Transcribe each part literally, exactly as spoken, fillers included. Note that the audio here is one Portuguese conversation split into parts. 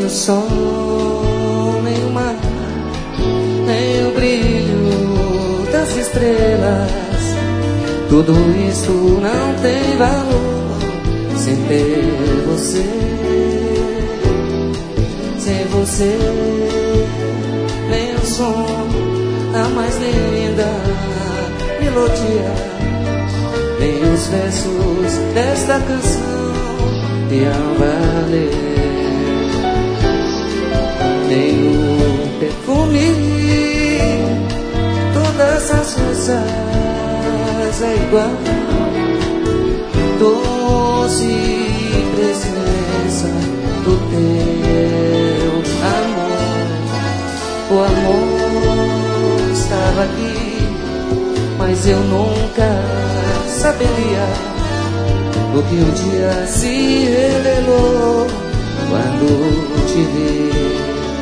o sol, nem o mar, nem o brilho das estrelas. Tudo isso não tem valor sem ter você. Sem você, nem o som, a mais linda melodia, nem os versos desta canção iam valer. Nem o perfume, todas as rosas é igual. Doce presença do teu amor. O amor estava aqui, mas eu nunca saberia o que um dia se revelou quando te vi.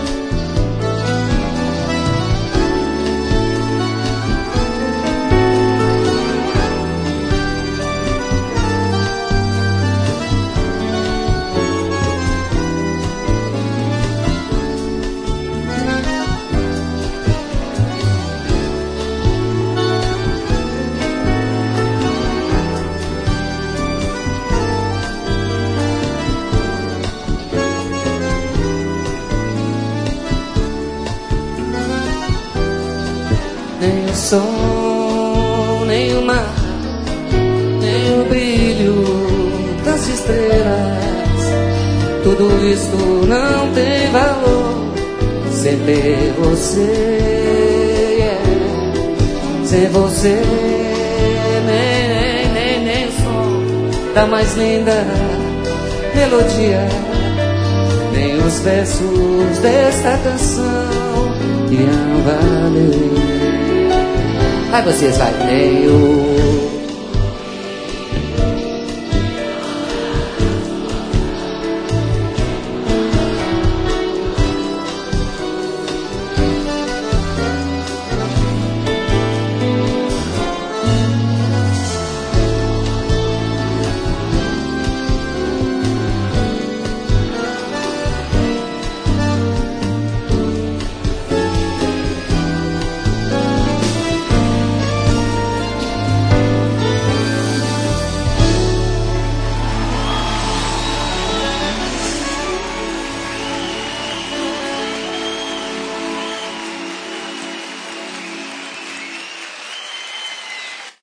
Nem o sol, nem o mar, nem o brilho das estrelas. Tudo isso não tem valor sem ter você, yeah. Sem você, nem, nem, nem, nem o som da mais linda melodia, nem os versos desta canção iam valer. Ai, vocês vai, nem o